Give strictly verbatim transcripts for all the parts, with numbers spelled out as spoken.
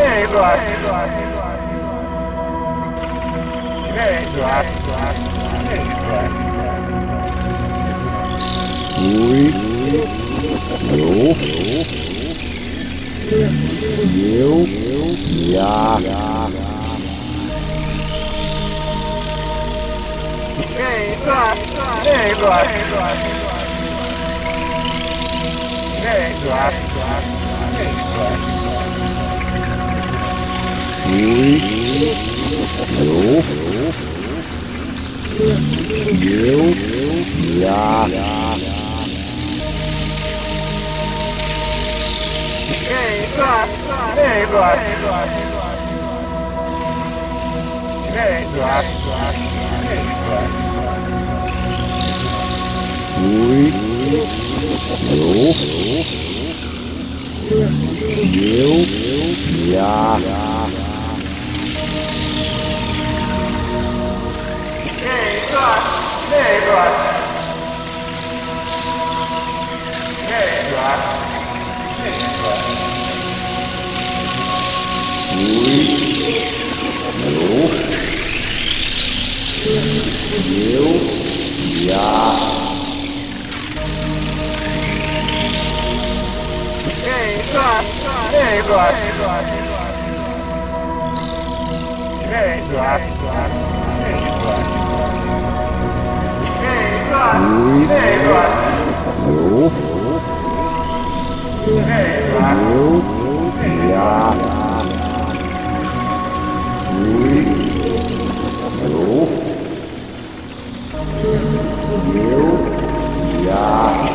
Ui, eu, eu, já. Ui, eu, eu, já. Ui, eu, eu, já. Ui, eu, eu, já. Ui, eu, eu, já. Ui, eu, eu, já.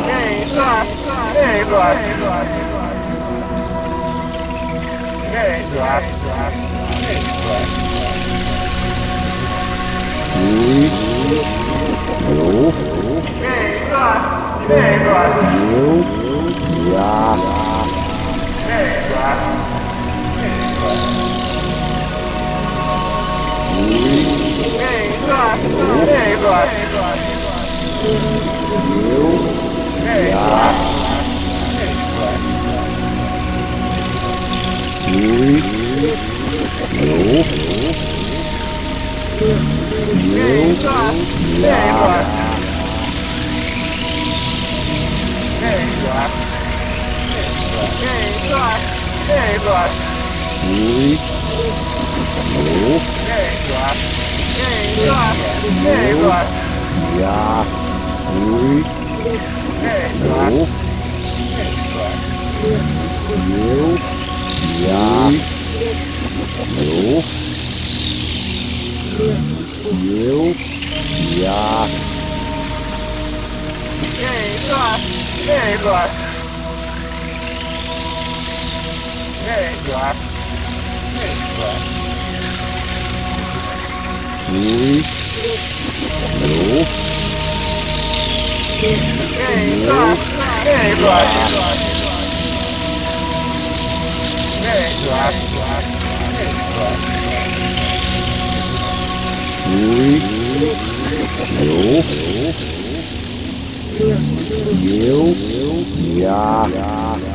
Ui, eu, eu, já. Ui, eu, já. Ui, eu, eu, já. Ui, eu, eu, já. Ui, eu, eu, já. Eu, eu, já. Ui, eu, eu, já. Ui, eu, eu, já.